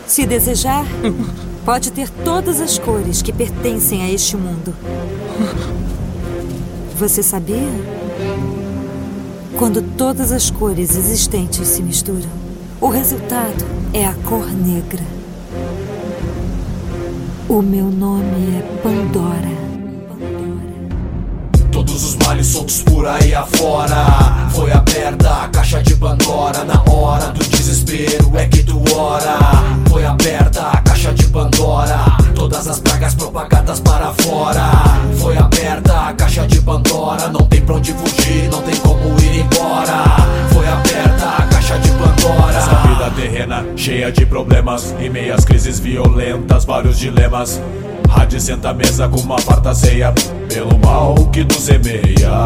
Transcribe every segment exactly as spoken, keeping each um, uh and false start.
Se desejar, pode ter todas as cores que pertencem a este mundo. Você sabia? Quando todas as cores existentes se misturam, o resultado é a cor negra. O meu nome é Pandora. Todos os males soltos por aí afora. Foi aberta a caixa de Pandora. Na hora do desespero é que tu ora. Foi aberta a caixa de Pandora. Todas as pragas propagadas para fora. Foi aberta a caixa de Pandora. Não tem pra onde fugir, não tem como ir embora. Foi aberta a caixa de Pandora. Essa vida terrena, cheia de problemas, em meias crises violentas, vários dilemas. Hades senta à mesa com uma farta ceia, pelo mal que nos semeia.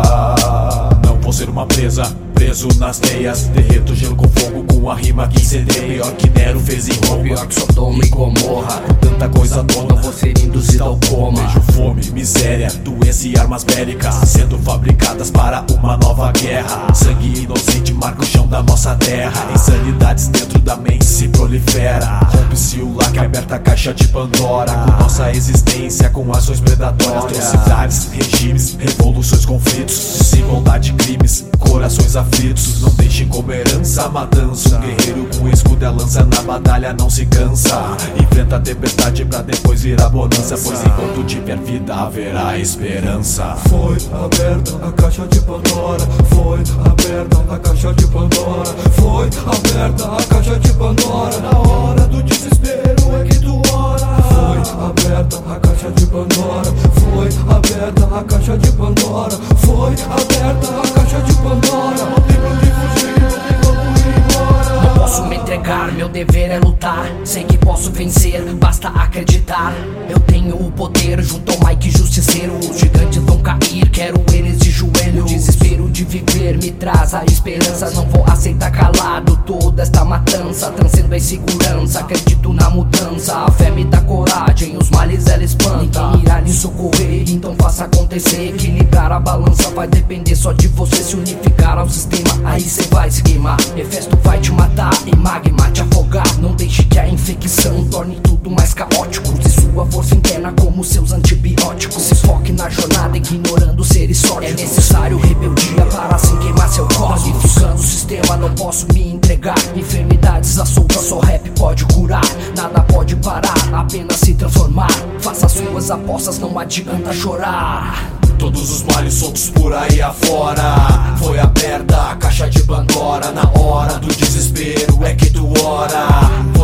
Não vou ser uma presa, preso nas teias. Derreto gelo com fogo, com a rima que incendeia. Pior que Nero fez em Roma, pior que Sodoma e Gomorra. Tanta coisa toda, não vou ser induzido ao coma. Vejo fome, miséria, doença e armas bélicas sendo fabricadas para uma nova guerra. Sangue inocente marca o chão da nossa terra. Insanidades dentro da mente se prolifera. Rompe-se o lac, aberta a caixa de Pandora. Com nossa existência, com ações predatórias. Atrocidades, regimes, revoluções, conflitos, desigualdade, crimes, corações aflitos. Não deixe como herança a matança. Um guerreiro com escudo e lança na batalha não se cansa. Enfrenta a tempestade pra depois vir a bonança, pois enquanto tiver vida haverá esperança. Foi aberta a caixa de Pandora. Foi aberta a caixa de Pandora. Foi aberta a caixa de Pandora. Na hora do desespero é que tu ora. Foi aberta a caixa de Pandora. Foi aberta a caixa de Pandora. Foi aberta a caixa de Pandora. Não tem pra onde fugir, não tem como ir embora. Não posso me entregar, meu dever é lutar. Sei que posso vencer, basta acreditar. Eu tenho o poder junto ao Mike Justiceiro. Os gigantes vão cair, quero eles de joelho. O desespero de viver me traz a esperança. Não vou aceitar calado toda esta matança. Transcendo a insegurança, acredito na mudança. A fé me dá coragem, os males ela espanta. Ninguém irá lhe socorrer, então faça acontecer. Equilibrar a balança vai depender só de você. Se unificar ao sistema, aí cê vai se queimar. Hefesto vai te matar e magma te afogar. Não deixe que a infecção torne tudo mais caótico. Use sua força interna como seus antibióticos. Se foque na jornada, ignorando seres sórdidos. É necessário rebeldia para assim queimar seu cosmos. Unificando o sistema, não posso me entregar. Enfermidades à solta, só rap pode curar. Nada pode parar, apenas se transformar. Faça suas apostas, não adianta chorar. Todos os males soltos por aí afora. Foi aberta a caixa de Pandora. Na hora do desespero é que tu ora.